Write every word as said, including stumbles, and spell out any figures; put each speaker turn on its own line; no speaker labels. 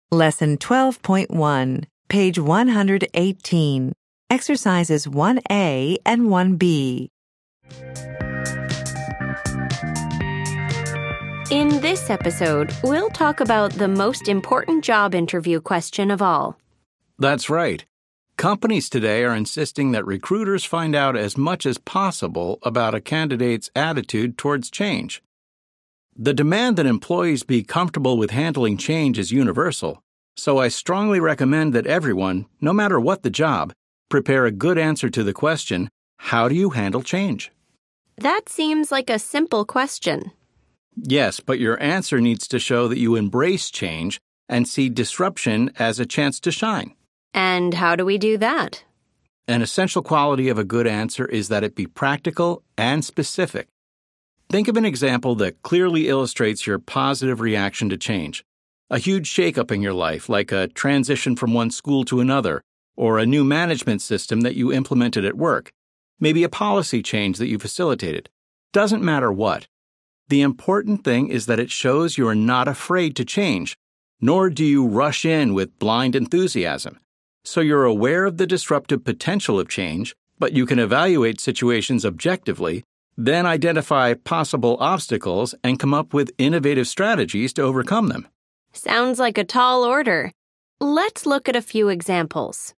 Lesson twelve point one, page one hundred eighteen. Exercises one A and one B.
In this episode, we'll talk about the most important job interview question of all.
That's right. Companies today are insisting that recruiters find out as much as possible about a candidate's attitude towards change. The demand that employees be comfortable with handling change is universal, so I strongly recommend that everyone, no matter what the job, prepare a good answer to the question, how do you handle change?
That seems like a simple question.
Yes, but your answer needs to show that you embrace change and see disruption as a chance to shine.
And how do we do that?
An essential quality of a good answer is that it be practical and specific. Think of an example that clearly illustrates your positive reaction to change. A huge shakeup in your life, like a transition from one school to another, or a new management system that you implemented at work, maybe a policy change that you facilitated. Doesn't matter what. The important thing is that it shows you are not afraid to change, nor do you rush in with blind enthusiasm. So you're aware of the disruptive potential of change, but you can evaluate situations objectively, then identify possible obstacles and come up with innovative strategies to overcome them.
Sounds like a tall order. Let's look at a few examples.